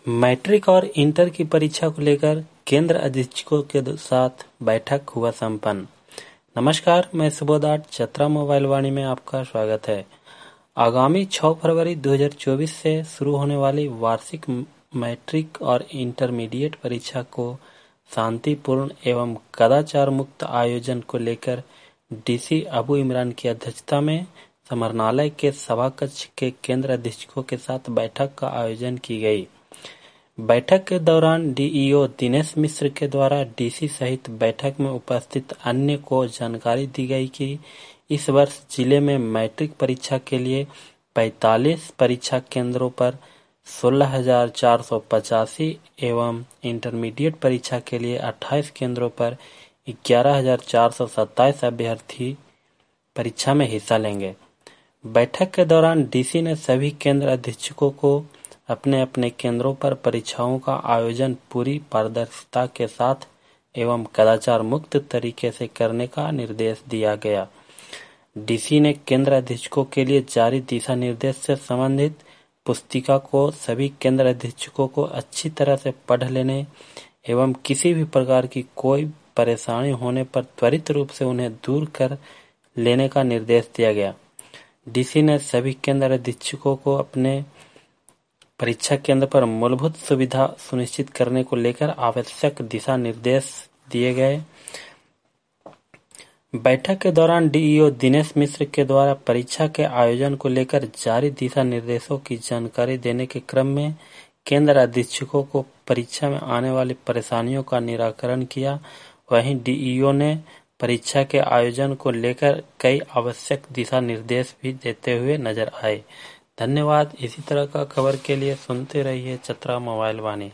Matric और inter की परीक्षा को लेकर केंद्र अधीक्षकों के साथ बैठक हुआ संपन्न। नमस्कार, मैं सुबोध आर्ट चतरा मोबाइल वाणी में आपका स्वागत है। आगामी 6 फरवरी 2024 से शुरू होने वाली वार्षिक मैट्रिक और इंटरमीडिएट परीक्षा को शांतिपूर्ण एवं कदाचार मुक्त आयोजन को लेकर डीसी अबू इमरान की अध्यक्षता में समरनालय के सभा कक्ष के केंद्र अधीक्षकों के साथ बैठक का आयोजन की गई। बैठक के दौरान डीईओ दिनेश मिश्र के द्वारा डीसी सहित बैठक में उपस्थित अन्य को जानकारी दी गई कि इस वर्ष जिले में मैट्रिक परीक्षा के लिए 45 परीक्षा केंद्रों पर 16,485 एवं इंटरमीडिएट परीक्षा के लिए 28 केंद्रों पर 11,427 अभ्यर्थी परीक्षा में हिस्सा लेंगे। बैठक के दौरान डीसी ने सभी केंद्र अधीक्षकों को अपने अपने केंद्रों पर परीक्षाओं का आयोजन पूरी पारदर्शिता के साथ एवं कदाचार मुक्त तरीके से करने का निर्देश दिया गया। डीसी ने केंद्र अधीक्षकों के लिए जारी दिशा निर्देश से संबंधित पुस्तिका को सभी केंद्र अधीक्षकों को अच्छी तरह से पढ़ लेने एवं किसी भी प्रकार की कोई परेशानी होने पर त्वरित रूप से उन्हें दूर कर लेने का निर्देश दिया गया। डीसी ने सभी केंद्र अधीक्षकों को अपने परीक्षा केंद्र पर मूलभूत सुविधा सुनिश्चित करने को लेकर आवश्यक दिशा निर्देश दिए गए। बैठक के दौरान डीईओ दिनेश मिश्र के द्वारा परीक्षा के आयोजन को लेकर जारी दिशा निर्देशों की जानकारी देने के क्रम में केंद्र अधीक्षकों को परीक्षा में आने वाली परेशानियों का निराकरण किया। वहीं डीईओ ने परीक्षा के आयोजन को लेकर कई आवश्यक दिशा निर्देश भी देते हुए नजर आए। धन्यवाद। इसी तरह का खबर के लिए सुनते रहिए चतरा मोबाइल वाणी।